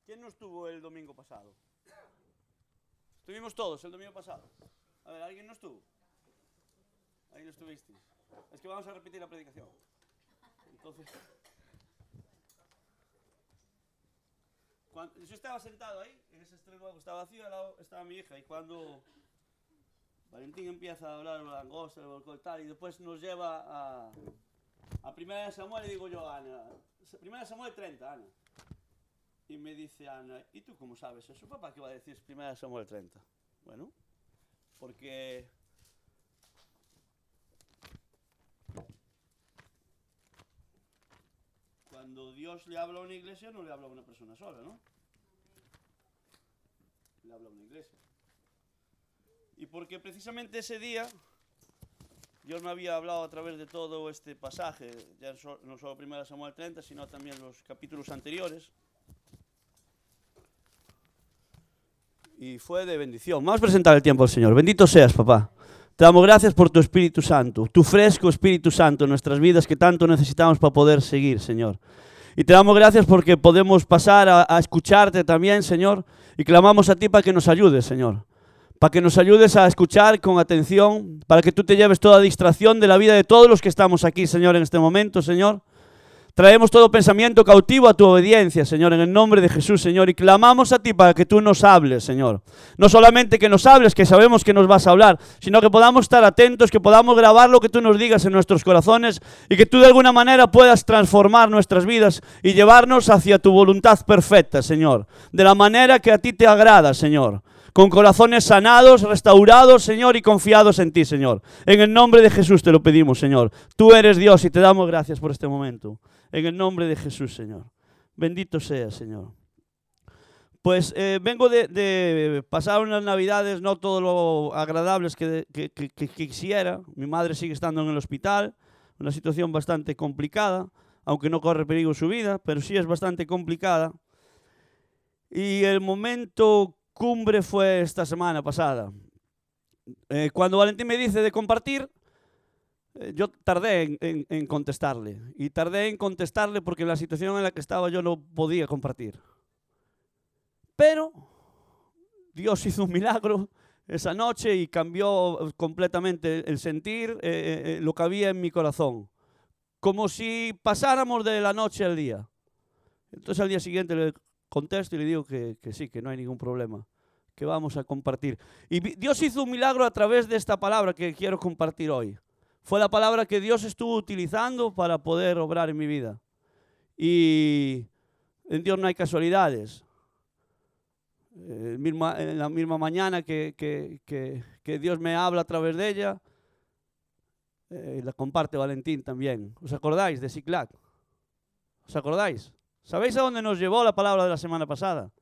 ¿Quién no estuvo el domingo pasado? Estuvimos todos el domingo pasado. A ver, ¿alguien no estuvo? Ahí no estuvisteis. Es que vamos a repetir la predicación. Entonces, yo estaba sentado ahí, en ese estreno estaba vacío, al lado estaba mi hija, y cuando Valentín empieza a hablar de la langosta, del tal, y después nos lleva a 1 Samuel, y digo yo, Ana, 1 Samuel 30, Ana. Y me dice Ana, ¿y tú cómo sabes eso, papá? ¿Qué va a decir 1 Samuel 30? Bueno, porque cuando Dios le habla a una iglesia, no le habla a una persona sola, ¿no? Le habla a una iglesia. Y porque precisamente ese día Dios me había hablado a través de todo este pasaje, ya no solo 1 Samuel 30, sino también los capítulos anteriores. Y fue de bendición. Vamos a presentar el tiempo al Señor. Bendito seas, papá. Te damos gracias por tu Espíritu Santo, tu fresco Espíritu Santo en nuestras vidas que tanto necesitamos para poder seguir, Señor. Y te damos gracias porque podemos pasar a escucharte también, Señor, y clamamos a ti para que nos ayudes, Señor. Para que nos ayudes a escuchar con atención, para que tú te lleves toda distracción de la vida de todos los que estamos aquí, Señor, en este momento, Señor. Traemos todo pensamiento cautivo a tu obediencia, Señor, en el nombre de Jesús, Señor, y clamamos a ti para que tú nos hables, Señor. No solamente que nos hables, que sabemos que nos vas a hablar, sino que podamos estar atentos, que podamos grabar lo que tú nos digas en nuestros corazones y que tú de alguna manera puedas transformar nuestras vidas y llevarnos hacia tu voluntad perfecta, Señor, de la manera que a ti te agrada, Señor. Con corazones sanados, restaurados, Señor, y confiados en ti, Señor. En el nombre de Jesús te lo pedimos, Señor. Tú eres Dios y te damos gracias por este momento. En el nombre de Jesús, Señor. Bendito seas, Señor. Pues vengo de pasar unas navidades no todo lo agradables que quisiera. Mi madre sigue estando en el hospital, una situación bastante complicada, aunque no corre peligro su vida, pero sí es bastante complicada. Y el momento cumbre fue esta semana pasada. Cuando Valentín me dice de compartir, yo tardé en contestarle. Y tardé en contestarle porque en la situación en la que estaba yo no podía compartir. Pero Dios hizo un milagro esa noche y cambió completamente el sentir, lo que había en mi corazón. Como si pasáramos de la noche al día. Entonces al día siguiente le contesto y le digo que sí, que no hay ningún problema, que vamos a compartir. Y Dios hizo un milagro a través de esta palabra que quiero compartir hoy. Fue la palabra que Dios estuvo utilizando para poder obrar en mi vida. Y en Dios no hay casualidades. En la misma mañana que Dios me habla a través de ella, la comparte Valentín también. ¿Os acordáis de Ciclac? ¿Os acordáis? ¿Sabéis a dónde nos llevó la palabra de la semana pasada?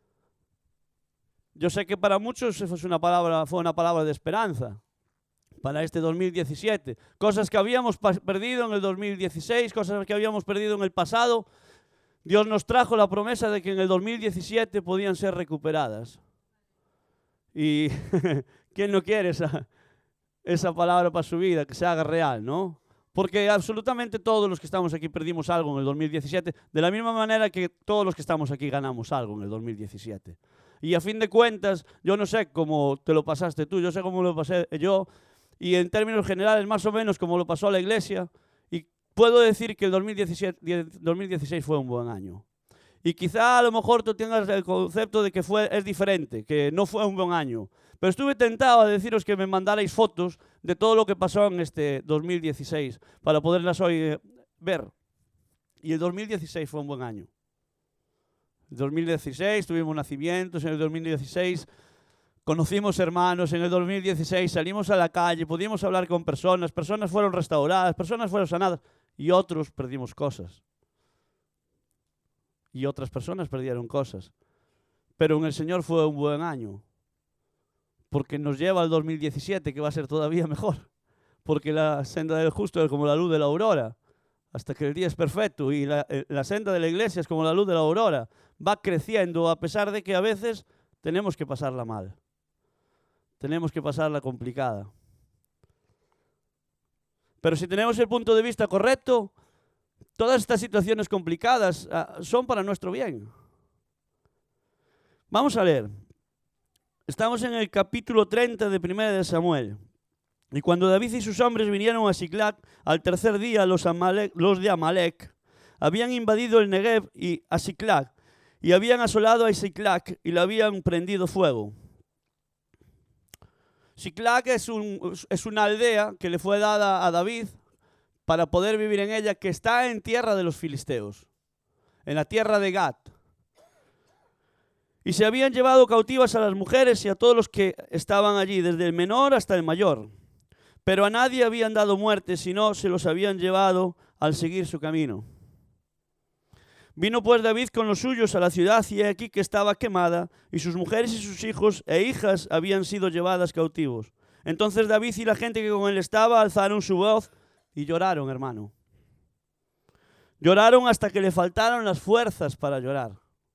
Yo sé que para muchos fue una palabra de esperanza para este 2017. Cosas que habíamos perdido en el 2016, cosas que habíamos perdido en el pasado. Dios nos trajo la promesa de que en el 2017 podían ser recuperadas. Y ¿quién no quiere esa palabra para su vida, que se haga real, no? Porque absolutamente todos los que estamos aquí perdimos algo en el 2017, de la misma manera que todos los que estamos aquí ganamos algo en el 2017. Y a fin de cuentas, yo no sé cómo te lo pasaste tú, yo sé cómo lo pasé yo, y en términos generales más o menos como lo pasó a la iglesia, y puedo decir que el 2016 fue un buen año. Y quizá a lo mejor tú tengas el concepto de que es diferente, que no fue un buen año. Pero estuve tentado a deciros que me mandarais fotos de todo lo que pasó en este 2016 para poderlas hoy ver. Y el 2016 fue un buen año. En el 2016 tuvimos nacimientos, en el 2016 conocimos hermanos, en el 2016 salimos a la calle, pudimos hablar con personas fueron restauradas, personas fueron sanadas y otros perdimos cosas. Y otras personas perdieron cosas. Pero en el Señor fue un buen año. Porque nos lleva al 2017, que va a ser todavía mejor. Porque la senda del justo es como la luz de la aurora, hasta que el día es perfecto. Y la senda de la iglesia es como la luz de la aurora. Va creciendo a pesar de que a veces tenemos que pasarla mal. Tenemos que pasarla complicada. Pero si tenemos el punto de vista correcto, todas estas situaciones complicadas son para nuestro bien. Vamos a leer. Estamos en el capítulo 30 de 1 de Samuel. Y cuando David y sus hombres vinieron a Siclag, al tercer día los de Amalek habían invadido el Negev y a Siclag, y habían asolado a Siclag y le habían prendido fuego. Siclag es una aldea que le fue dada a David para poder vivir en ella, que está en tierra de los filisteos, en la tierra de Gat. Y se habían llevado cautivas a las mujeres y a todos los que estaban allí, desde el menor hasta el mayor. Pero a nadie habían dado muerte, sino se los habían llevado al seguir su camino. Vino pues David con los suyos a la ciudad, y he aquí que estaba quemada, y sus mujeres y sus hijos e hijas habían sido llevadas cautivos. Entonces David y la gente que con él estaba alzaron su voz y lloraron, hermano. Lloraron hasta que le faltaron las fuerzas para llorar.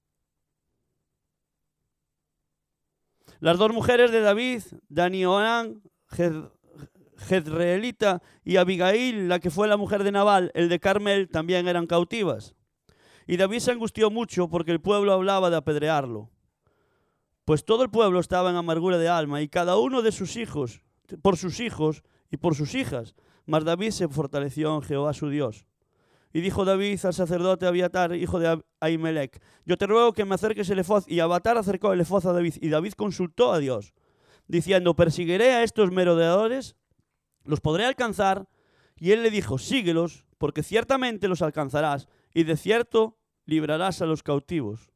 Las dos mujeres de David, Danioán, Jezreelita, y Abigail, la que fue la mujer de Nabal, el de Carmel, también eran cautivas. Y David se angustió mucho porque el pueblo hablaba de apedrearlo. Pues todo el pueblo estaba en amargura de alma, y cada uno de sus hijos, por sus hijos y por sus hijas. Mas David se fortaleció en Jehová su Dios. Y dijo David al sacerdote Abiatar, hijo de Ahimelech: yo te ruego que me acerques el ephod. Y Abiatar acercó el ephod a David, y David consultó a Dios, diciendo: ¿perseguiré a estos merodeadores? ¿Los podré alcanzar? Y él le dijo: síguelos, porque ciertamente los alcanzarás, y de cierto librarás a los cautivos.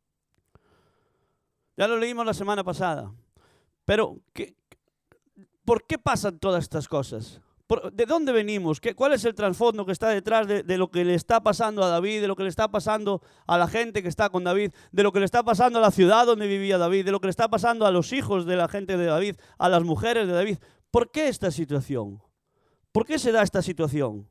Ya lo leímos la semana pasada. Pero, ¿por qué pasan todas estas cosas? ¿De dónde venimos? ¿Cuál es el trasfondo que está detrás de lo que le está pasando a David, de lo que le está pasando a la gente que está con David, de lo que le está pasando a la ciudad donde vivía David, de lo que le está pasando a los hijos de la gente de David, a las mujeres de David? ¿Por qué esta situación? ¿Por qué se da esta situación?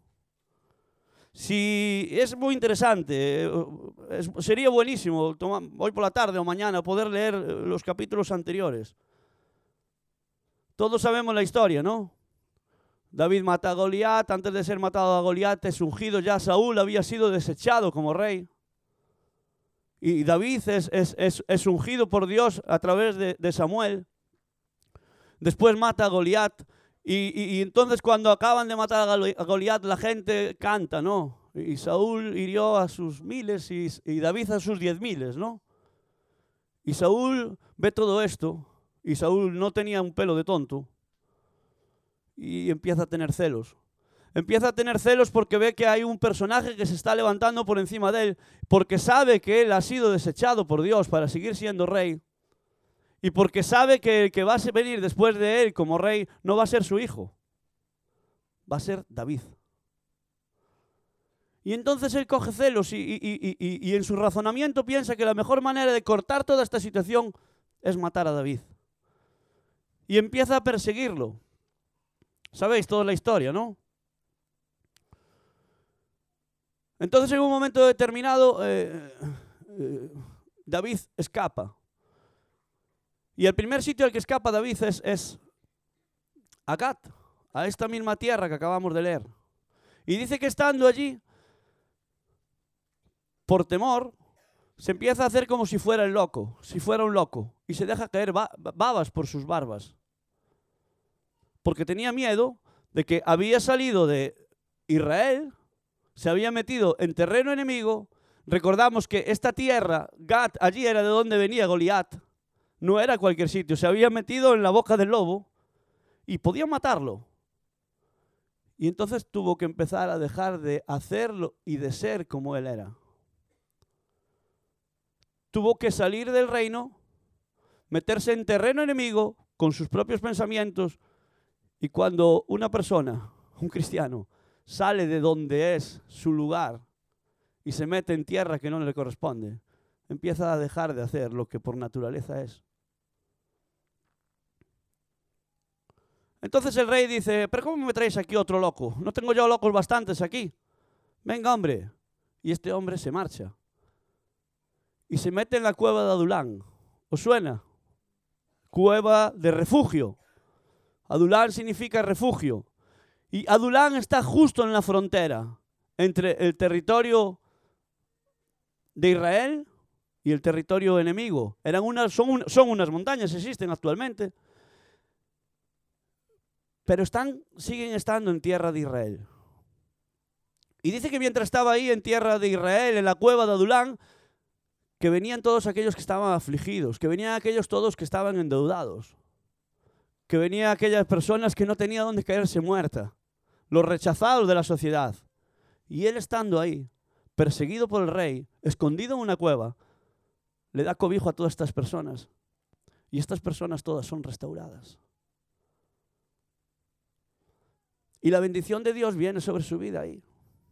Si es muy interesante, sería buenísimo hoy por la tarde o mañana poder leer los capítulos anteriores. Todos sabemos la historia, ¿no? David mata a Goliat. Antes de ser matado a Goliat es ungido ya Saúl, había sido desechado como rey. Y David es ungido por Dios a través de Samuel. Después mata a Goliat. Y entonces cuando acaban de matar a Goliat, la gente canta, ¿no? Y Saúl hirió a sus miles y David a sus 10,000, ¿no? Y Saúl ve todo esto, y Saúl no tenía un pelo de tonto, y empieza a tener celos. Empieza a tener celos porque ve que hay un personaje que se está levantando por encima de él, porque sabe que él ha sido desechado por Dios para seguir siendo rey. Y porque sabe que el que va a venir después de él como rey no va a ser su hijo, va a ser David. Y entonces él coge celos y en su razonamiento piensa que la mejor manera de cortar toda esta situación es matar a David. Y empieza a perseguirlo. Sabéis toda la historia, ¿no? Entonces en un momento determinado David escapa. Y el primer sitio al que escapa David es a Gat, a esta misma tierra que acabamos de leer. Y dice que estando allí, por temor, se empieza a hacer como si fuera un loco, y se deja caer babas por sus barbas. Porque tenía miedo de que había salido de Israel, se había metido en terreno enemigo. Recordamos que esta tierra, Gat, allí era de donde venía Goliat. No era cualquier sitio, se había metido en la boca del lobo y podía matarlo. Y entonces tuvo que empezar a dejar de hacerlo y de ser como él era. Tuvo que salir del reino, meterse en terreno enemigo con sus propios pensamientos. Y cuando una persona, un cristiano, sale de donde es su lugar y se mete en tierra que no le corresponde, empieza a dejar de hacer lo que por naturaleza es. Entonces el rey dice: ¿pero cómo me traéis aquí otro loco? ¿No tengo yo locos bastantes aquí? Venga, hombre. Y este hombre se marcha. Y se mete en la cueva de Adulán. ¿Os suena? Cueva de refugio. Adulán significa refugio. Y Adulán está justo en la frontera entre el territorio de Israel y el territorio enemigo. Son unas montañas, existen actualmente, pero siguen estando en tierra de Israel. Y dice que mientras estaba ahí en tierra de Israel, en la cueva de Adulán, que venían todos aquellos que estaban afligidos, que venían aquellos todos que estaban endeudados, que venían aquellas personas que no tenían dónde caerse muerta, los rechazados de la sociedad. Y él estando ahí, perseguido por el rey, escondido en una cueva, le da cobijo a todas estas personas. Y estas personas todas son restauradas. Y la bendición de Dios viene sobre su vida ahí.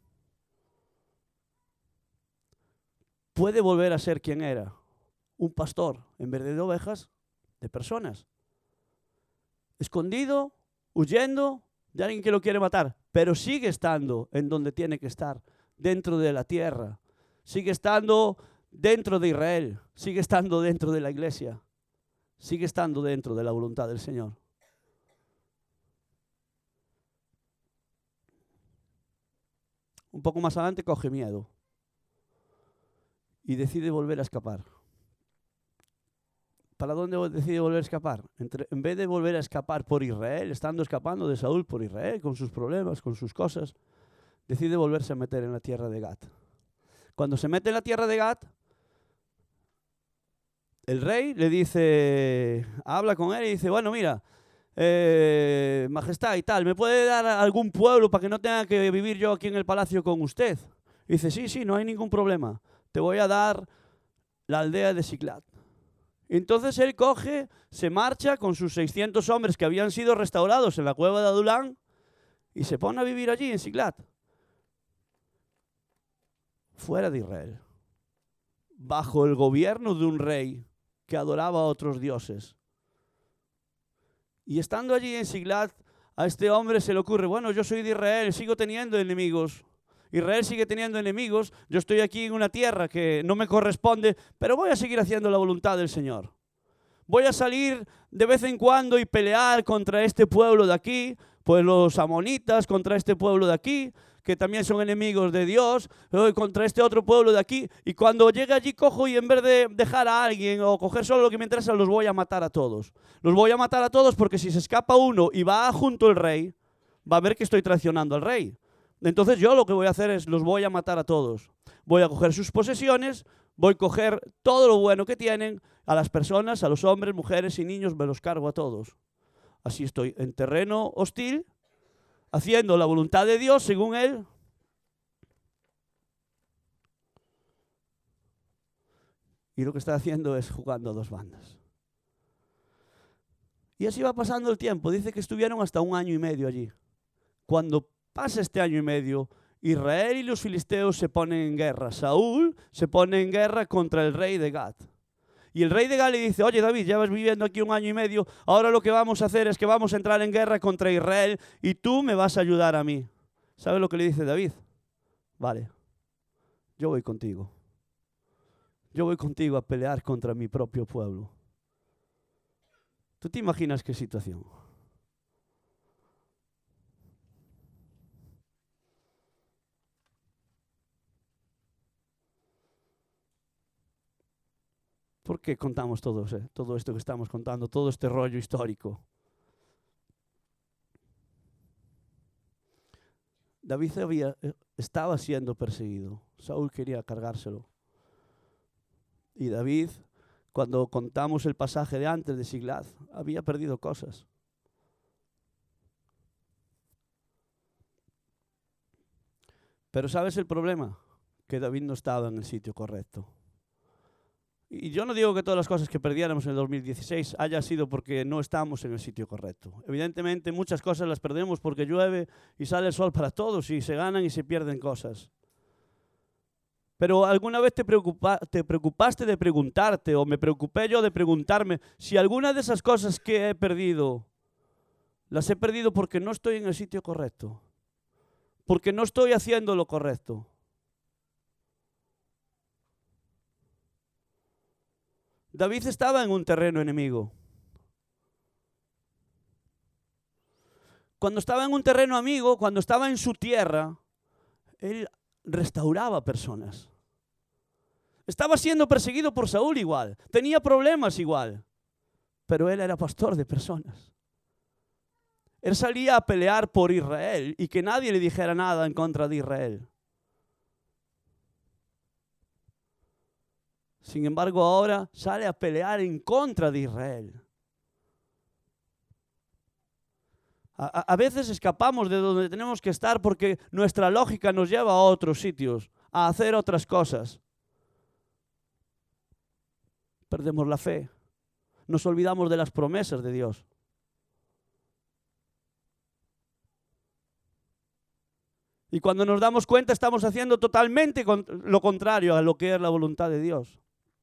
Puede volver a ser quien era, un pastor, en vez de ovejas, de personas. Escondido, huyendo de alguien que lo quiere matar, pero sigue estando en donde tiene que estar, dentro de la tierra. Sigue estando dentro de Israel, sigue estando dentro de la iglesia, sigue estando dentro de la voluntad del Señor. Un poco más adelante coge miedo y decide volver a escapar. ¿Para dónde decide volver a escapar? En vez de volver a escapar por Israel, estando escapando de Saúl por Israel, con sus problemas, con sus cosas, decide volverse a meter en la tierra de Gat. Cuando se mete en la tierra de Gat, el rey le dice, habla con él y dice, bueno, mira, majestad y tal, ¿me puede dar algún pueblo para que no tenga que vivir yo aquí en el palacio con usted? Y dice, sí, no hay ningún problema. Te voy a dar la aldea de Siclat. Entonces él coge, se marcha con sus 600 hombres que habían sido restaurados en la cueva de Adulán y se pone a vivir allí en Siclat, fuera de Israel, bajo el gobierno de un rey que adoraba a otros dioses. Y estando allí en Siclat, a este hombre se le ocurre, bueno, yo soy de Israel, sigo teniendo enemigos. Israel sigue teniendo enemigos, yo estoy aquí en una tierra que no me corresponde, pero voy a seguir haciendo la voluntad del Señor. Voy a salir de vez en cuando y pelear contra este pueblo de aquí, pues los amonitas, contra este pueblo de aquí, que también son enemigos de Dios, contra este otro pueblo de aquí, y cuando llegue allí cojo y en vez de dejar a alguien o coger solo lo que me interesa, los voy a matar a todos. Los voy a matar a todos porque si se escapa uno y va junto al rey, va a ver que estoy traicionando al rey. Entonces yo lo que voy a hacer es, los voy a matar a todos. Voy a coger sus posesiones, voy a coger todo lo bueno que tienen, a las personas, a los hombres, mujeres y niños, me los cargo a todos. Así estoy en terreno hostil, haciendo la voluntad de Dios según Él. Y lo que está haciendo es jugando a dos bandas. Y así va pasando el tiempo. Dice que estuvieron hasta 1 año y medio allí. Cuando pasa este 1 año y medio, Israel y los filisteos se ponen en guerra. Saúl se pone en guerra contra el rey de Gat. Y el rey de Gat le dice, oye David, ya vas viviendo aquí 1 año y medio, ahora lo que vamos a hacer es que vamos a entrar en guerra contra Israel y tú me vas a ayudar a mí. ¿Sabes lo que le dice David? Vale, yo voy contigo. Yo voy contigo a pelear contra mi propio pueblo. ¿Tú te imaginas qué situación? ¿Por qué contamos todo esto que estamos contando, todo este rollo histórico? David estaba siendo perseguido. Saúl quería cargárselo. Y David, cuando contamos el pasaje de antes de Siclat, había perdido cosas. Pero ¿sabes el problema? Que David no estaba en el sitio correcto. Y yo no digo que todas las cosas que perdiéramos en el 2016 haya sido porque no estamos en el sitio correcto. Evidentemente muchas cosas las perdemos porque llueve y sale el sol para todos y se ganan y se pierden cosas. Pero ¿alguna vez te preocupaste de preguntarte, o me preocupé yo de preguntarme, si alguna de esas cosas que he perdido, las he perdido porque no estoy en el sitio correcto? Porque no estoy haciendo lo correcto. David estaba en un terreno enemigo. Cuando estaba en un terreno amigo, cuando estaba en su tierra, él restauraba personas. Estaba siendo perseguido por Saúl igual. Tenía problemas igual. Pero él era pastor de personas. Él salía a pelear por Israel y que nadie le dijera nada en contra de Israel. Sin embargo, ahora sale a pelear en contra de Israel. A veces escapamos de donde tenemos que estar porque nuestra lógica nos lleva a otros sitios, a hacer otras cosas. Perdemos la fe. Nos olvidamos de las promesas de Dios. Y cuando nos damos cuenta estamos haciendo totalmente lo contrario a lo que es la voluntad de Dios.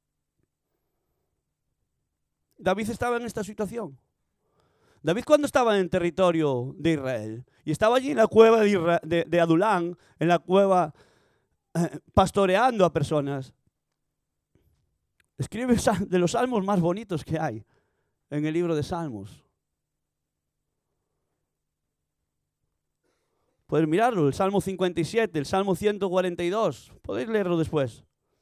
David estaba en esta situación. David cuando estaba en territorio de Israel y estaba allí en la cueva de Adulán, en la cueva pastoreando a personas, escribe de los salmos más bonitos que hay en el libro de Salmos. Puedes mirarlo, el Salmo 57, el Salmo 142, podéis leerlo después.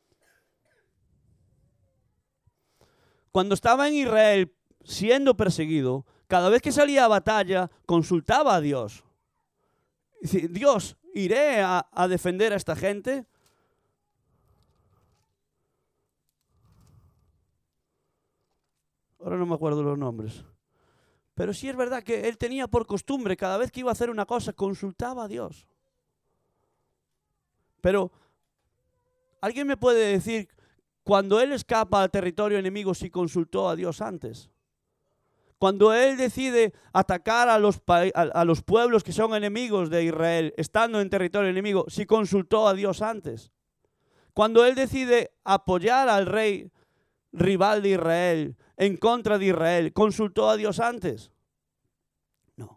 Cuando estaba en Israel siendo perseguido, cada vez que salía a batalla, consultaba a Dios. Dice, Dios, ¿iré a defender a esta gente? Ahora no me acuerdo los nombres. Pero sí es verdad que él tenía por costumbre, cada vez que iba a hacer una cosa, consultaba a Dios. Pero, ¿alguien me puede decir, cuando él escapa al territorio enemigo, si consultó a Dios antes? Cuando él decide atacar a los pueblos que son enemigos de Israel, estando en territorio enemigo, si consultó a Dios antes. Cuando él decide apoyar al rey rival de Israel, en contra de Israel, ¿consultó a Dios antes? No.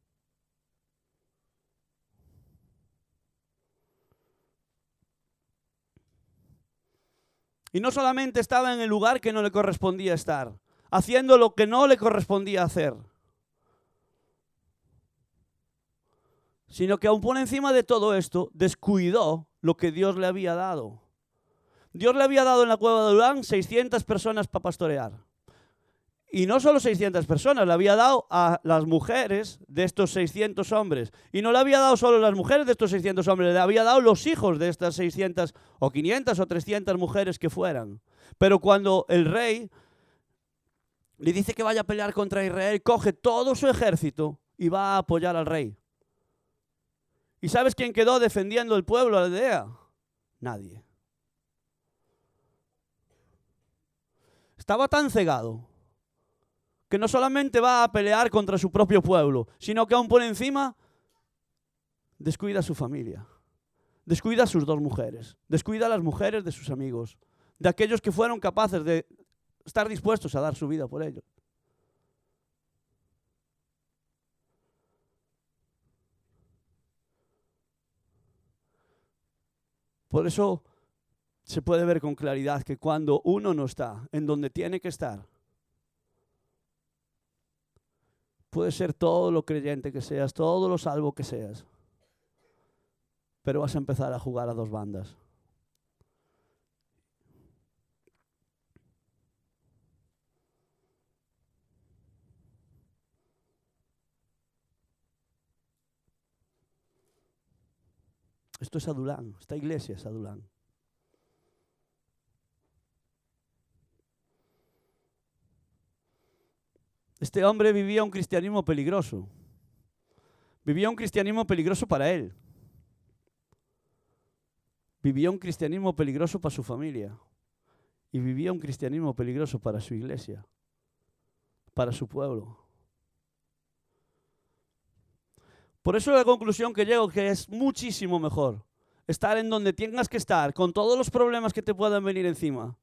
Y no solamente estaba en el lugar que no le correspondía estar, haciendo lo que no le correspondía hacer, sino que aún por encima de todo esto, descuidó lo que Dios le había dado. Dios le había dado en la cueva de Adulán 600 personas para pastorear. Y no solo 600 personas, le había dado a las mujeres de estos 600 hombres. Y no le había dado solo las mujeres de estos 600 hombres, le había dado los hijos de estas 600 o 500 o 300 mujeres que fueran. Pero cuando el rey le dice que vaya a pelear contra Israel, coge todo su ejército y va a apoyar al rey. ¿Y sabes quién quedó defendiendo el pueblo, la aldea? Nadie. Estaba tan cegado que no solamente va a pelear contra su propio pueblo, sino que aún por encima descuida a su familia, descuida a sus dos mujeres, descuida a las mujeres de sus amigos, de aquellos que fueron capaces de estar dispuestos a dar su vida por ellos. Por eso se puede ver con claridad que cuando uno no está en donde tiene que estar, puede ser todo lo creyente que seas, todo lo salvo que seas, pero vas a empezar a jugar a dos bandas. Esto es Adulán, esta iglesia es Adulán. Este hombre vivía un cristianismo peligroso. Vivía un cristianismo peligroso para él. Vivía un cristianismo peligroso para su familia. Y vivía un cristianismo peligroso para su iglesia, para su pueblo. Por eso la conclusión que llego que es muchísimo mejor estar en donde tengas que estar, con todos los problemas que te puedan venir encima.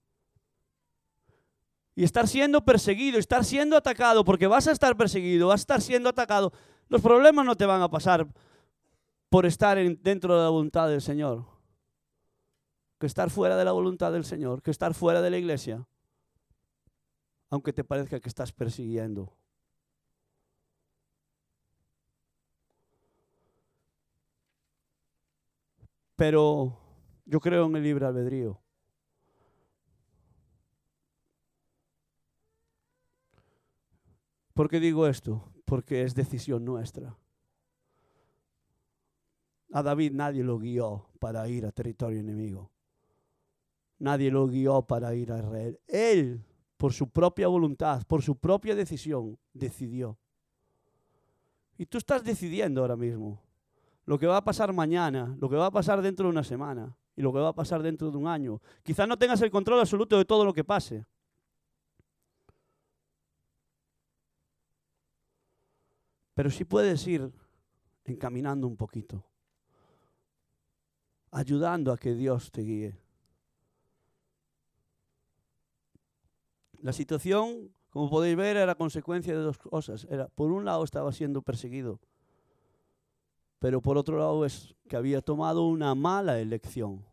Y estar siendo perseguido, estar siendo atacado, porque vas a estar perseguido, vas a estar siendo atacado. Los problemas no te van a pasar por estar dentro de la voluntad del Señor. Que estar fuera de la voluntad del Señor, que estar fuera de la iglesia, aunque te parezca que estás persiguiendo. Pero yo creo en el libre albedrío. ¿Por qué digo esto? Porque es decisión nuestra. A David nadie lo guió para ir a territorio enemigo. Nadie lo guió para ir a Israel. Él, por su propia voluntad, por su propia decisión, decidió. Y tú estás decidiendo ahora mismo lo que va a pasar mañana, lo que va a pasar dentro de una semana y lo que va a pasar dentro de un año. Quizás no tengas el control absoluto de todo lo que pase. Pero sí puedes ir encaminando un poquito, ayudando a que Dios te guíe. La situación, como podéis ver, era consecuencia de dos cosas. Por un lado estaba siendo perseguido, pero por otro lado es que había tomado una mala elección.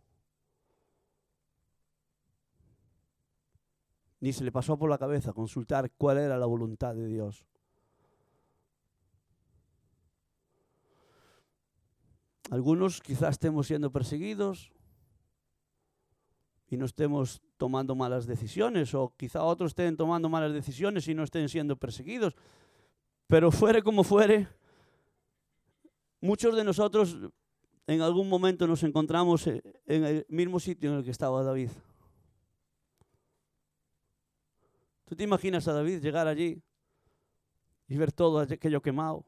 Ni se le pasó por la cabeza consultar cuál era la voluntad de Dios. Algunos quizás estemos siendo perseguidos y no estemos tomando malas decisiones, o quizá otros estén tomando malas decisiones y no estén siendo perseguidos. Pero fuere como fuere, muchos de nosotros en algún momento nos encontramos en el mismo sitio en el que estaba David. ¿Tú te imaginas a David llegar allí y ver todo aquello quemado?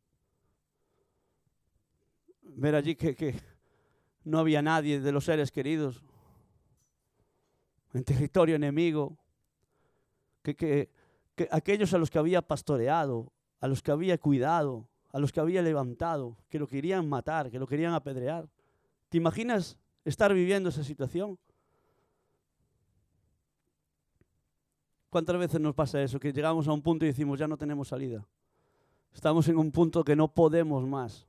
Ver allí que no había nadie de los seres queridos en territorio enemigo, que aquellos a los que había pastoreado, a los que había cuidado, a los que había levantado, que lo querían matar, que lo querían apedrear. ¿Te imaginas estar viviendo esa situación? ¿Cuántas veces nos pasa eso? Que llegamos a un punto y decimos, ya no tenemos salida. Estamos en un punto que no podemos más.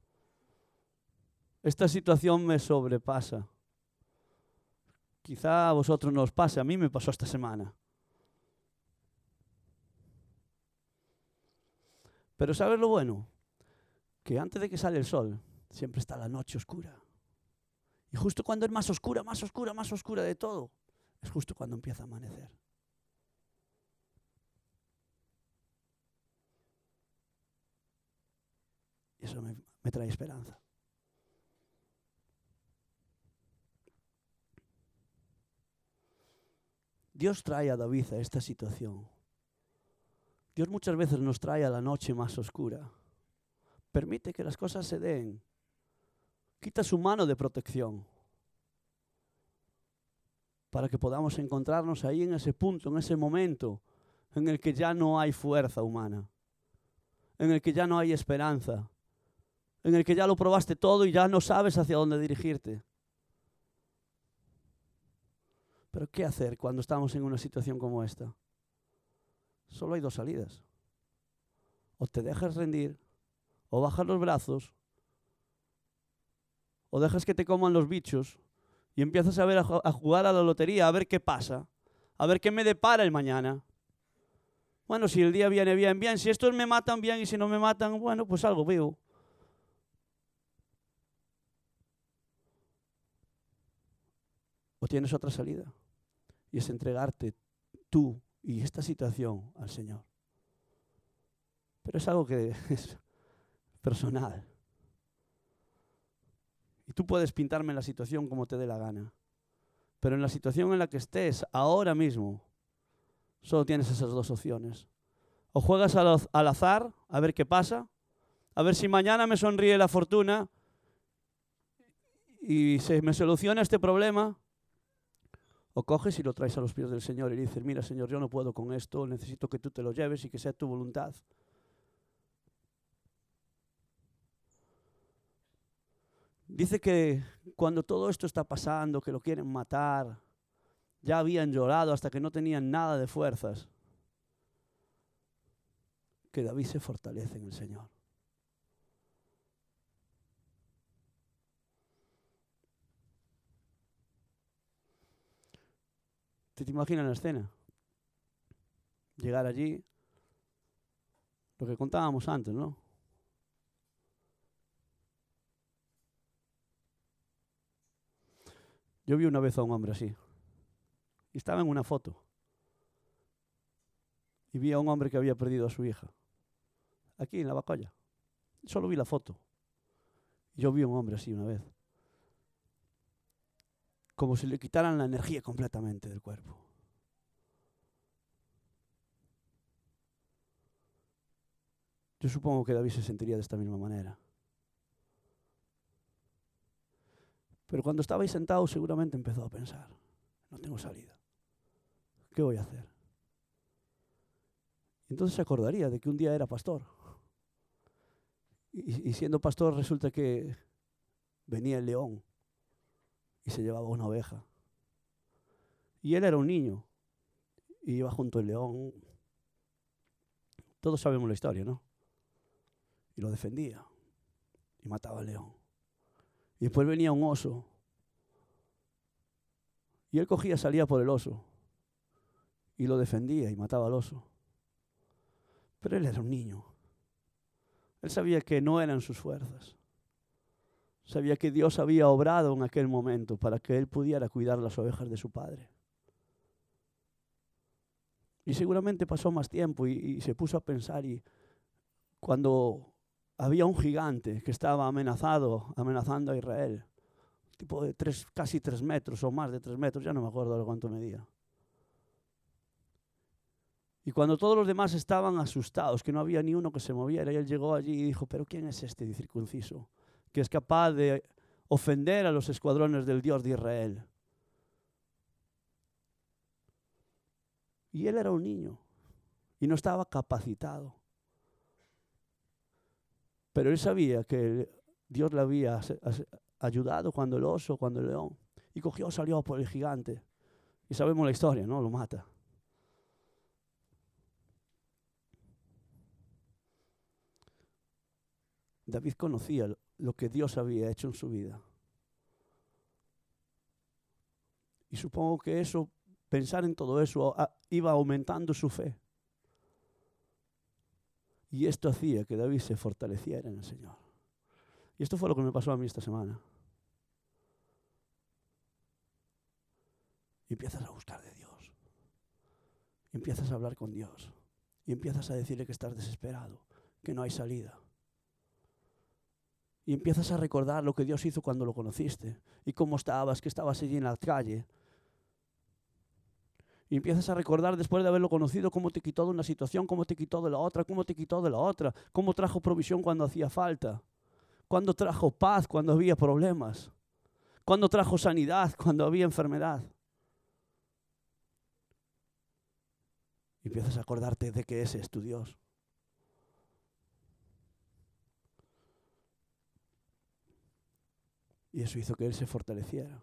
Esta situación me sobrepasa. Quizá a vosotros no os pase, a mí me pasó esta semana. Pero ¿sabes lo bueno? Que antes de que sale el sol, siempre está la noche oscura. Y justo cuando es más oscura, más oscura, más oscura de todo, es justo cuando empieza a amanecer. Y eso me trae esperanza. Dios trae a David a esta situación. Dios muchas veces nos trae a la noche más oscura. Permite que las cosas se den. Quita su mano de protección para que podamos encontrarnos ahí en ese punto, en ese momento en el que ya no hay fuerza humana, en el que ya no hay esperanza, en el que ya lo probaste todo y ya no sabes hacia dónde dirigirte. Pero ¿qué hacer cuando estamos en una situación como esta? Solo hay dos salidas. O te dejas rendir, o bajas los brazos, o dejas que te coman los bichos y empiezas a jugar a la lotería, a ver qué pasa, a ver qué me depara el mañana. Bueno, si el día viene bien, bien. Si estos me matan, bien. Y si no me matan, bueno, pues algo veo. O tienes otra salida. Y es entregarte tú y esta situación al Señor. Pero es algo que es personal. Y tú puedes pintarme la situación como te dé la gana. Pero en la situación en la que estés ahora mismo, solo tienes esas dos opciones. O juegas al azar, a ver qué pasa, a ver si mañana me sonríe la fortuna y se me soluciona este problema. O coges y lo traes a los pies del Señor y dices, mira Señor, yo no puedo con esto, necesito que tú te lo lleves y que sea tu voluntad. Dice que cuando todo esto está pasando, que lo quieren matar, ya habían llorado hasta que no tenían nada de fuerzas, que David se fortalece en el Señor. ¿Te imaginas la escena? Llegar allí, lo que contábamos antes, ¿no? Yo vi una vez a un hombre así, y estaba en una foto. y vi a un hombre que había perdido a su hija. Aquí en la Bacolla. Solo vi la foto. Yo vi a un hombre así una vez. Como si le quitaran la energía completamente del cuerpo. Yo supongo que David se sentiría de esta misma manera. Pero cuando estaba ahí sentado seguramente empezó a pensar, no tengo salida. ¿Qué voy a hacer? Y entonces se acordaría de que un día era pastor. Y siendo pastor resulta que venía el león y se llevaba una oveja. Y él era un niño y iba junto al león. Todos sabemos la historia, ¿no? Y lo defendía y mataba al león. Y después venía un oso y él cogía, salía por el oso y lo defendía y mataba al oso. Pero él era un niño. Él sabía que no eran sus fuerzas. Sabía que Dios había obrado en aquel momento para que él pudiera cuidar las ovejas de su padre. Y seguramente pasó más tiempo y se puso a pensar, y cuando había un gigante que estaba amenazando a Israel, tipo de casi 3 metros o más de 3 metros, ya no me acuerdo de cuánto medía. Y cuando todos los demás estaban asustados, que no había ni uno que se moviera, y él llegó allí y dijo, ¿pero quién es este incircunciso que es capaz de ofender a los escuadrones del Dios de Israel? Y él era un niño y no estaba capacitado. Pero él sabía que Dios le había ayudado cuando el oso, cuando el león. Y cogió, salió por el gigante. Y sabemos la historia, ¿no? Lo mata. David conocía lo que Dios había hecho en su vida. Y supongo que eso, pensar en todo eso, iba aumentando su fe. Y esto hacía que David se fortaleciera en el Señor. Y esto fue lo que me pasó a mí esta semana. Y empiezas a buscar de Dios. Y empiezas a hablar con Dios. Y empiezas a decirle que estás desesperado, que no hay salida. Y empiezas a recordar lo que Dios hizo cuando lo conociste. Y cómo estabas, que estabas allí en la calle. Y empiezas a recordar después de haberlo conocido cómo te quitó de una situación, cómo te quitó de la otra, cómo te quitó de la otra, cómo trajo provisión cuando hacía falta, cuándo trajo paz cuando había problemas, cuándo trajo sanidad cuando había enfermedad. Y empiezas a acordarte de que ese es tu Dios. Y eso hizo que él se fortaleciera.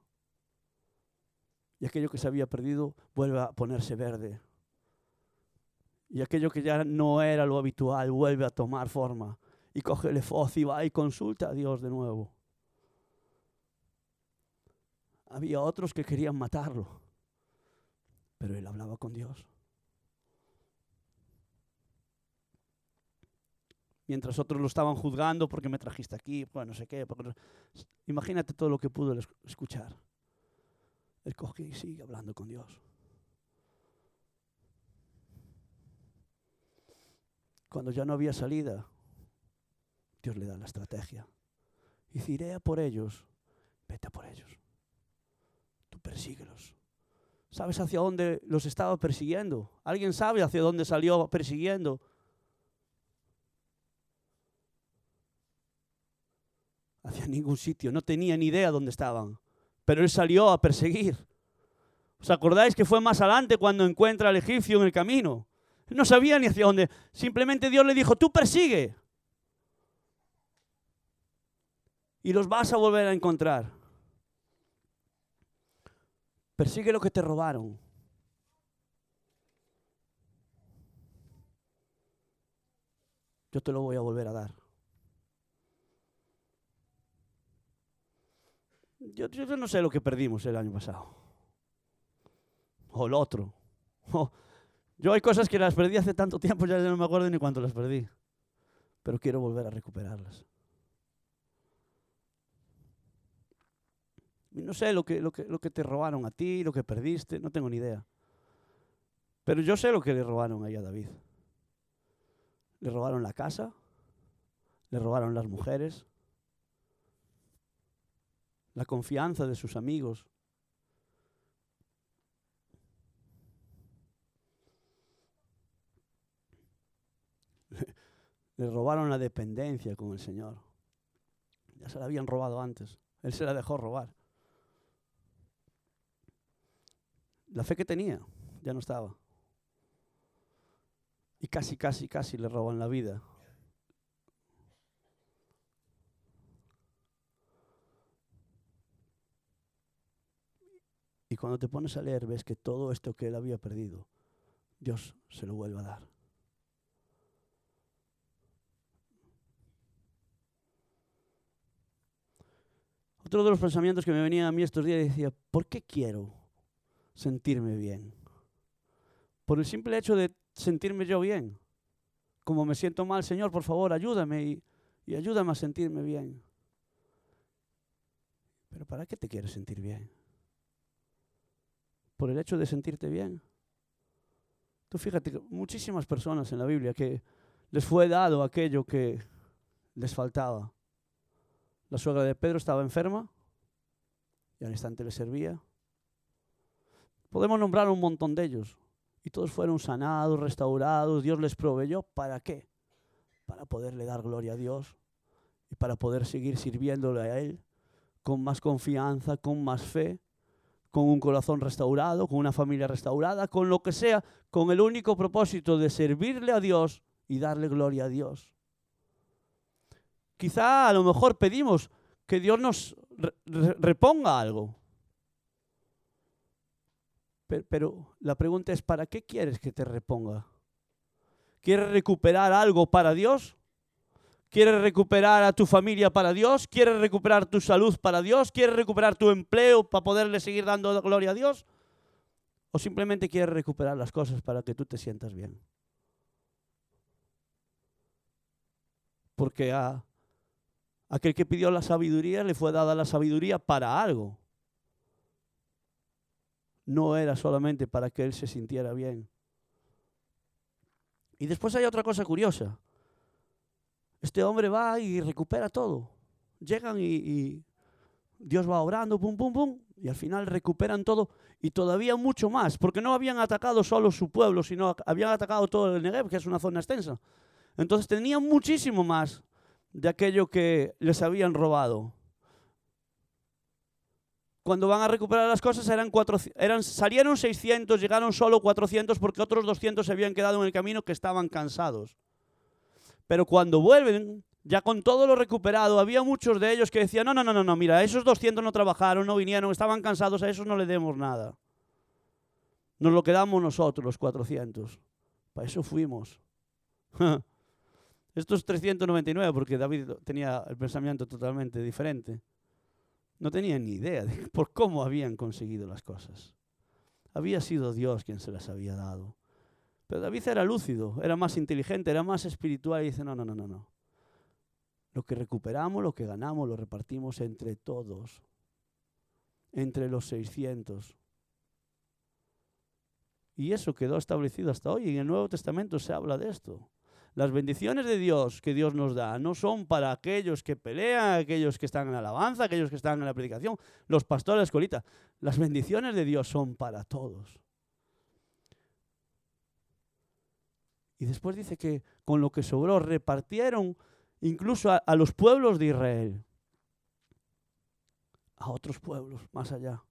Y aquello que se había perdido vuelve a ponerse verde. Y aquello que ya no era lo habitual vuelve a tomar forma. Y coge el efoz y va y consulta a Dios de nuevo. Había otros que querían matarlo, pero él hablaba con Dios. Mientras otros lo estaban juzgando porque me trajiste aquí, bueno, no sé qué. Imagínate todo lo que pudo escuchar. Él coge y sigue hablando con Dios. Cuando ya no había salida, Dios le da la estrategia. Y dice, iré a por ellos, vete a por ellos. Tú persíguelos. ¿Sabes hacia dónde los estaba persiguiendo? ¿Alguien sabe hacia dónde salió persiguiendo? Hacia ningún sitio, no tenía ni idea dónde estaban. Pero él salió a perseguir. ¿Os acordáis que fue más adelante cuando encuentra al egipcio en el camino? Él no sabía ni hacia dónde. Simplemente Dios le dijo, tú persigue. Y los vas a volver a encontrar. Persigue lo que te robaron. Yo te lo voy a volver a dar. Yo no sé lo que perdimos el año pasado. O el otro. Yo hay cosas que las perdí hace tanto tiempo, ya no me acuerdo ni cuánto las perdí. Pero quiero volver a recuperarlas. Y no sé lo que te robaron a ti, lo que perdiste, no tengo ni idea. Pero yo sé lo que le robaron ahí a David. Le robaron la casa, le robaron las mujeres, la confianza de sus amigos. Le robaron la dependencia con el Señor. Ya se la habían robado antes. Él se la dejó robar. La fe que tenía ya no estaba. Y casi le roban la vida. Y cuando te pones a leer, ves que todo esto que él había perdido, Dios se lo vuelve a dar. Otro de los pensamientos que me venían a mí estos días decía, ¿por qué quiero sentirme bien? Por el simple hecho de sentirme yo bien. Como me siento mal, Señor, por favor, ayúdame y ayúdame a sentirme bien. Pero ¿para qué te quieres sentir bien? Por el hecho de sentirte bien. Tú fíjate que muchísimas personas en la Biblia que les fue dado aquello que les faltaba. La suegra de Pedro estaba enferma y al instante le servía. Podemos nombrar un montón de ellos. Y todos fueron sanados, restaurados. Dios les proveyó. ¿Para qué? Para poderle dar gloria a Dios y para poder seguir sirviéndole a Él con más confianza, con más fe, con un corazón restaurado, con una familia restaurada, con lo que sea, con el único propósito de servirle a Dios y darle gloria a Dios. Quizá a lo mejor pedimos que Dios nos reponga algo. Pero la pregunta es, ¿para qué quieres que te reponga? ¿Quieres recuperar algo para Dios? ¿Quieres recuperar a tu familia para Dios? ¿Quieres recuperar tu salud para Dios? ¿Quieres recuperar tu empleo para poderle seguir dando gloria a Dios? ¿O simplemente quieres recuperar las cosas para que tú te sientas bien? Porque a aquel que pidió la sabiduría le fue dada la sabiduría para algo. No era solamente para que él se sintiera bien. Y después hay otra cosa curiosa. Este hombre va y recupera todo. Llegan y Dios va obrando, pum, pum, pum, y al final recuperan todo y todavía mucho más, porque no habían atacado solo su pueblo, sino habían atacado todo el Negev, que es una zona extensa. Entonces tenían muchísimo más de aquello que les habían robado. Cuando van a recuperar las cosas salieron 600, llegaron solo 400 porque otros 200 se habían quedado en el camino que estaban cansados. Pero cuando vuelven, ya con todo lo recuperado, había muchos de ellos que decían, no, mira, esos 200 no trabajaron, no vinieron, estaban cansados, a esos no le demos nada. Nos lo quedamos nosotros, los 400. Para eso fuimos. Estos 399, porque David tenía el pensamiento totalmente diferente. No tenían ni idea de por cómo habían conseguido las cosas. Había sido Dios quien se las había dado. Pero David era lúcido, era más inteligente, era más espiritual y dice, no. Lo que recuperamos, lo que ganamos, lo repartimos entre todos. Entre los 600. Y eso quedó establecido hasta hoy. En el Nuevo Testamento se habla de esto. Las bendiciones de Dios que Dios nos da no son para aquellos que pelean, aquellos que están en la alabanza, aquellos que están en la predicación, los pastores de la escuelita. Las bendiciones de Dios son para todos. Y después dice que con lo que sobró repartieron incluso a los pueblos de Israel, a otros pueblos más allá.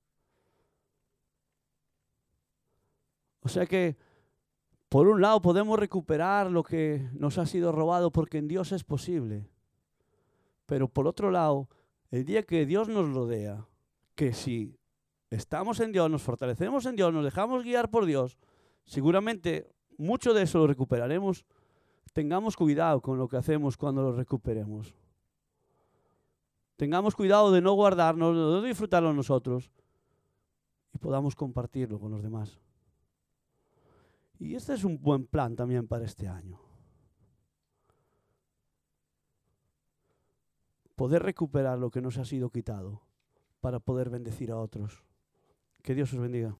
O sea que por un lado podemos recuperar lo que nos ha sido robado porque en Dios es posible. Pero por otro lado, el día que Dios nos rodea, que si estamos en Dios, nos fortalecemos en Dios, nos dejamos guiar por Dios, seguramente mucho de eso lo recuperaremos. Tengamos cuidado con lo que hacemos cuando lo recuperemos. Tengamos cuidado de no guardarnos, de no disfrutarlo nosotros y podamos compartirlo con los demás. Y este es un buen plan también para este año. Poder recuperar lo que nos ha sido quitado para poder bendecir a otros. Que Dios os bendiga.